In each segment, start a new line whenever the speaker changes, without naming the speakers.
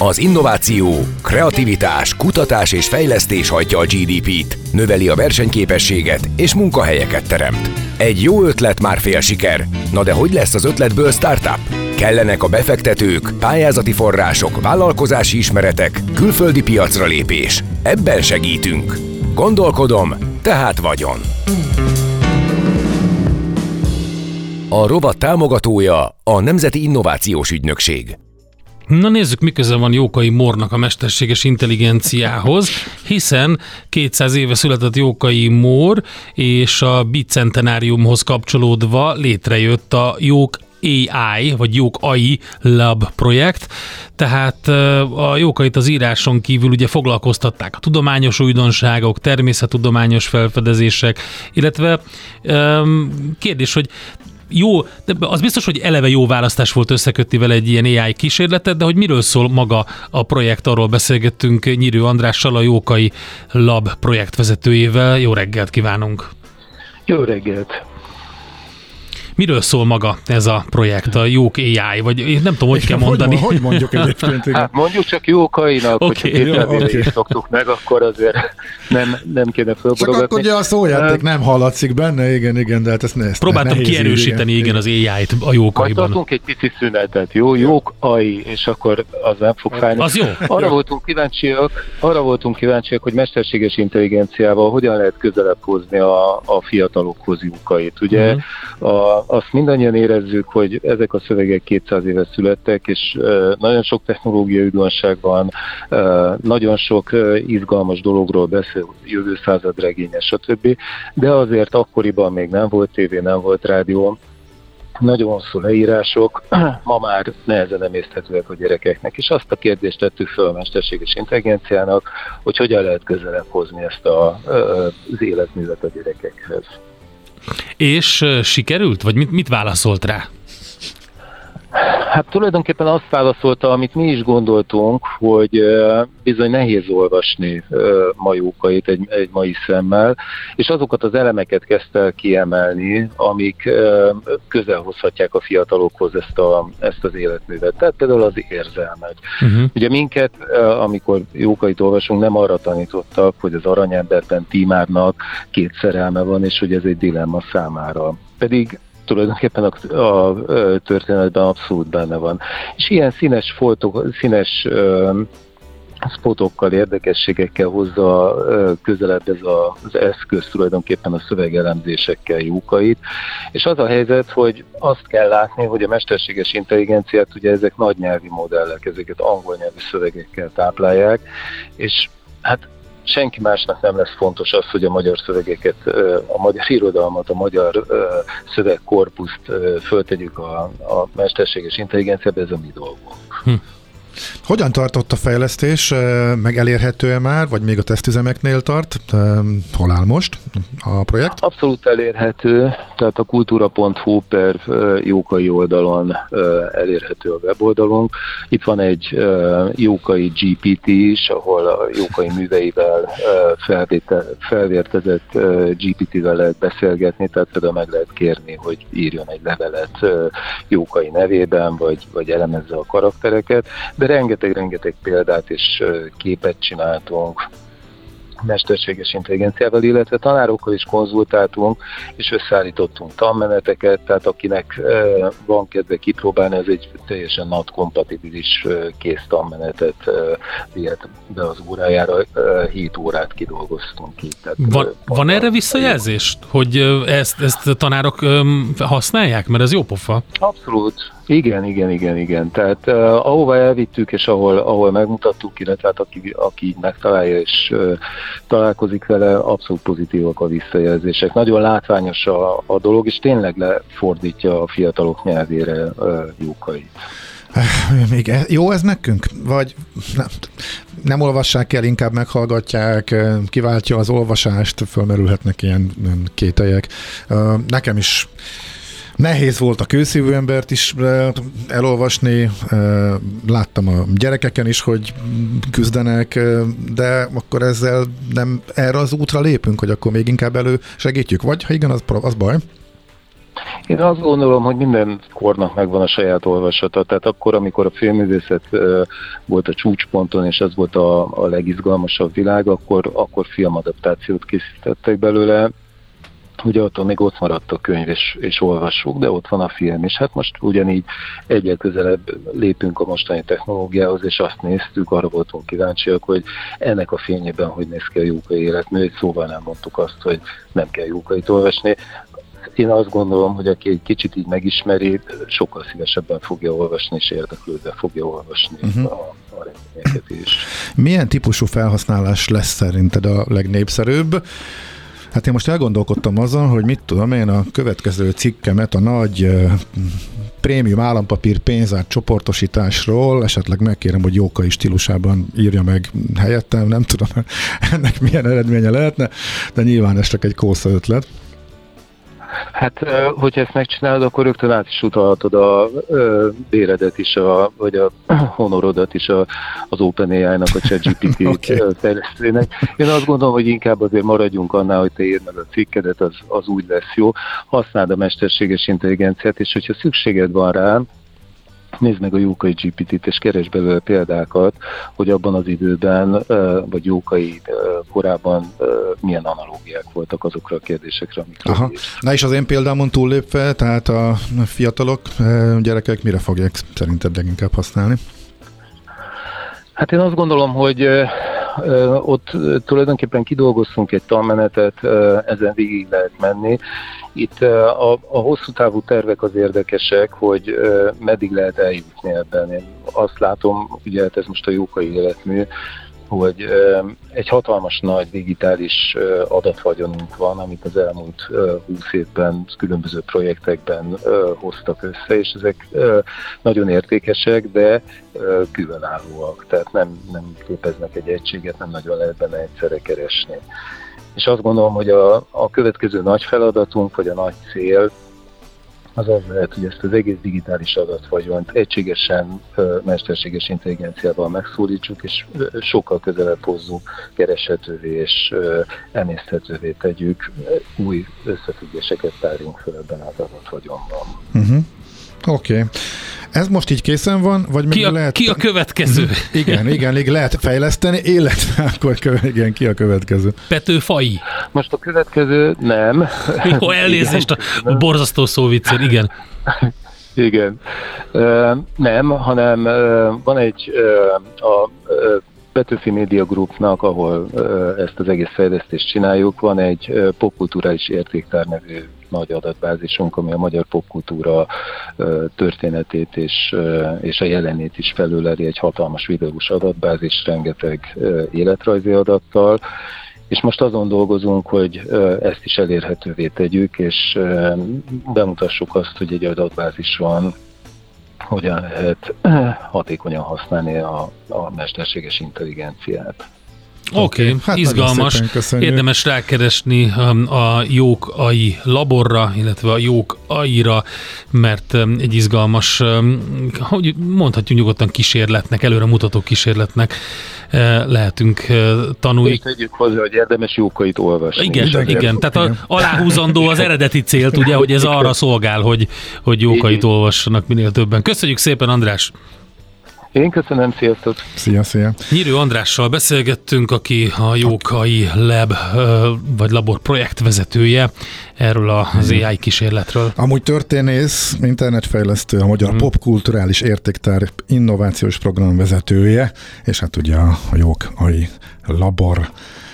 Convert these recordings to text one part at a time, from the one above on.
Az innováció, kreativitás, kutatás és fejlesztés hajtja a GDP-t, növeli a versenyképességet és munkahelyeket teremt. Egy jó ötlet már fél siker. Na de hogy lesz az ötletből startup? Kellenek a befektetők, pályázati források, vállalkozási ismeretek, külföldi piacra lépés. Ebben segítünk. Gondolkodom, tehát vagyon. A rovat támogatója a Nemzeti Innovációs Ügynökség.
Na nézzük, mi köze van Jókai Mórnak a mesterséges intelligenciához, hiszen 200 éve született Jókai Mór, és a Bicentenáriumhoz kapcsolódva létrejött a Jók AI, vagy Jók AI Lab projekt, tehát a jókait az íráson kívül ugye foglalkoztatták a tudományos újdonságok, természettudományos felfedezések, illetve kérdés, hogy jó, de az biztos, hogy eleve jó választás volt összekötni vele egy ilyen AI kísérletet, de hogy miről szól maga a projekt, arról beszélgettünk Nyírő Andrással, a Jókai Lab projektvezetőjével. Jó reggelt kívánunk!
Jó reggelt!
Miről szól maga ez a projekt, a Jók AI, vagy én nem tudom, hogy kell mondani.
Hogy mondjuk egyébként?
Hát mondjuk csak Jókainak, hogyha 200 éve is szoktuk meg, akkor azért nem kéne fölborogatni.
Csak akkor ugye a szójáték nem hallatszik benne, igen, de hát ezt nehéz.
Próbáltam kierősíteni, igen, az AI-t a Jókaiban.
Majd tartunk egy pici szünetet, jó? Jók AI, és akkor az nem fog fájni.
Az jó.
Arra voltunk kíváncsiak, hogy mesterséges intelligenciával hogyan lehet közelebb hozni a fiatalokhoz Jókait. Ugye azt mindannyian érezzük, hogy ezek a szövegek 200 éve születtek, és nagyon sok technológiai újdonság van, nagyon sok izgalmas dologról beszél, jövő század regénye, stb. De azért akkoriban még nem volt tévé, nem volt rádió, nagyon hosszú leírások, ma már nehezen emészthetőek a gyerekeknek, és azt a kérdést tettük föl a mesterséges intelligenciának, hogy hogyan lehet közelebb hozni ezt az életművet a gyerekekhez.
És sikerült? Vagy mit válaszolt rá?
Hát tulajdonképpen azt válaszolta, amit mi is gondoltunk, hogy bizony nehéz olvasni ma Jókait egy mai szemmel, és azokat az elemeket kezdte el kiemelni, amik közel hozhatják a fiatalokhoz ezt az életművet. Tehát például az érzelmet. Ugye minket, amikor Jókait olvasunk, nem arra tanítottak, hogy az Aranyemberben Tímárnak 2 szerelme van, és hogy ez egy dilemma számára. Pedig tulajdonképpen a történetben abszolút benne van. És ilyen színes spotokkal, érdekességekkel hozza közelebb ez az eszköz tulajdonképpen a szövegelemzésekkel Jókait. És az a helyzet, hogy azt kell látni, hogy a mesterséges intelligenciát ugye ezek nagy nyelvi modellek, ezeket angol nyelvű szövegekkel táplálják, és hát senki másnak nem lesz fontos az, hogy a magyar szövegeket, a magyar irodalmat, a magyar szövegkorpuszt föltegyük a mesterséges intelligenciába, ez a mi dolgunk.
Hogyan tartott a fejlesztés? Meg elérhető-e már, vagy még a tesztüzemeknél tart? Hol áll most a projekt?
Abszolút elérhető, tehát a kultúra.hu per Jókai oldalon elérhető a weboldalunk. Itt van egy Jókai GPT is, ahol a Jókai műveivel felvértezett GPT-vel lehet beszélgetni, tehát például meg lehet kérni, hogy írjon egy levelet Jókai nevében, vagy elemezze a karaktereket, de rengeteg példát és képet csináltunk mesterséges intelligenciával, illetve tanárokkal is konzultáltunk, és összeállítottunk tanmeneteket, tehát akinek van kedve kipróbálni, ez egy teljesen NAT-kompatibilis kész tanmenetet vihet be az órájára, 7 órát kidolgoztunk ki.
Van erre visszajelzés, hogy ezt a tanárok használják? Mert ez jó pofa.
Abszolút. Igen. Tehát ahova elvittük, és ahol megmutattuk, illetve hát aki megtalálja és találkozik vele, abszolút pozitívak a visszajelzések. Nagyon látványos a dolog, és tényleg lefordítja a fiatalok nyelvére Jókai.
Még jó ez nekünk? Vagy nem olvassák el, inkább meghallgatják, kiváltja az olvasást, fölmerülhetnek ilyen kételyek. Nekem is nehéz volt a kőszívű embert is elolvasni, láttam a gyerekeken is, hogy küzdenek, de akkor ezzel nem erre az útra lépünk, hogy akkor még inkább elősegítjük, vagy ha igen, az baj?
Én azt gondolom, hogy minden kornak megvan a saját olvasata. Tehát akkor, amikor a filmművészet volt a csúcsponton, és ez volt a legizgalmasabb világ, akkor filmadaptációt készítettek belőle. Ugye attól még ott maradt a könyv, és olvassuk, de ott van a film, és hát most ugyanígy egyre közelebb lépünk a mostani technológiához, és azt néztük, arra voltunk kíváncsiak, hogy ennek a fényében hogy néz ki a Jókai életmű, egy szóval nem mondtuk azt, hogy nem kell Jókait olvasni. Én azt gondolom, hogy aki egy kicsit így megismeri, sokkal szívesebben fogja olvasni, és érdeklődve fogja olvasni a regényeket is.
Milyen típusú felhasználás lesz szerinted a legnépszerűbb? Hát én most elgondolkodtam azon, hogy mit tudom én, a következő cikkemet a nagy prémium állampapír pénzárt csoportosításról esetleg megkérem, hogy Jókai stílusában írja meg helyettem, nem tudom, ennek milyen eredménye lehetne, de nyilván ez csak egy kósza ötlet.
Hát, hogyha ezt megcsinálod, akkor rögtön át is utalhatod a béredet is, vagy a honorodat is az OpenAI-nak, a ChatGPT fejlesztőnek. Én azt gondolom, hogy inkább azért maradjunk annál, hogy te írd meg a cikkedet, az úgy lesz jó. Használd a mesterséges intelligenciát, és hogyha szükséged van rá, nézd meg a Jókai GPT-t, és keresd belőle példákat, hogy abban az időben, vagy Jókai korában milyen analógiák voltak azokra a kérdésekre, amikről is.
Na és az én példámon túllépve, tehát a fiatalok, gyerekek mire fogják szerinted leginkább használni?
Hát én azt gondolom, hogy ott tulajdonképpen kidolgoztunk egy tanmenetet, ezen végig lehet menni. Itt a hosszú távú tervek az érdekesek, hogy meddig lehet eljutni ebben. Én azt látom, ugye hát ez most a Jókai életmű, hogy egy hatalmas nagy digitális adatvagyonunk van, amit az elmúlt 20 évben különböző projektekben hoztak össze, és ezek nagyon értékesek, de különállóak, tehát nem képeznek egy egységet, nem nagyon lehet benne egyszerre keresni. És azt gondolom, hogy a következő nagy feladatunk, vagy a nagy cél, az lehet, hogy ezt az egész digitális adatvagyont egységesen mesterséges intelligenciával megszólítsuk, és sokkal közelebb hozzuk, kereshetővé és emészthetővé tegyük, új összefüggéseket tárjunk fel ebben az adatvagyonban.
Oké. Ez most így készen van, vagy még lehet...
Ki a következő?
Igen, lehet fejleszteni, illetve akkor ki a következő?
Petőfai.
Most a következő nem.
Jó, elnézést a borzasztó szóviccén, igen.
Igen. Nem, hanem van egy a Petőfi Media Groupnak, ahol ezt az egész fejlesztést csináljuk, van egy popkulturális értéktár nevű nagy adatbázisunk, ami a magyar popkultúra történetét és a jelenét is felüleli, egy hatalmas videós adatbázis, rengeteg életrajzi adattal, és most azon dolgozunk, hogy ezt is elérhetővé tegyük, és bemutassuk azt, hogy egy adatbázison hogyan lehet hatékonyan használni a mesterséges intelligenciát.
Oké, hát izgalmas. Érdemes rákeresni a Jókai laborra, illetve a Jókaira, mert egy izgalmas, hogy mondhatjuk nyugodtan kísérletnek, előremutató kísérletnek lehetünk tanulni.
És tegyük hozzá, hogy érdemes Jókait olvasni.
Igen. Tehát aláhúzandó az eredeti célt, ugye, hogy ez arra szolgál, hogy Jókait olvassanak minél többen. Köszönjük szépen, András!
Én köszönöm, sziasztok!
Szia!
Nyírő Andrással beszélgettünk, aki a Jókai Lab vagy labor projektvezetője erről az AI kísérletről.
Amúgy történész, internetfejlesztő, a Magyar Popkulturális Értéktár innovációs program vezetője, és hát ugye a Jókai Labor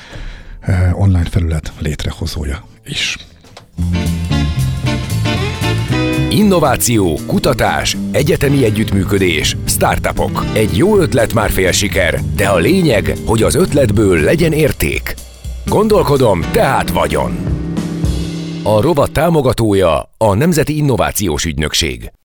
online felület létrehozója is.
Innováció, kutatás, egyetemi együttműködés, startupok. Egy jó ötlet már fél siker, de a lényeg, hogy az ötletből legyen érték. Gondolkodom, tehát vagyon. A rovat támogatója a Nemzeti Innovációs Ügynökség.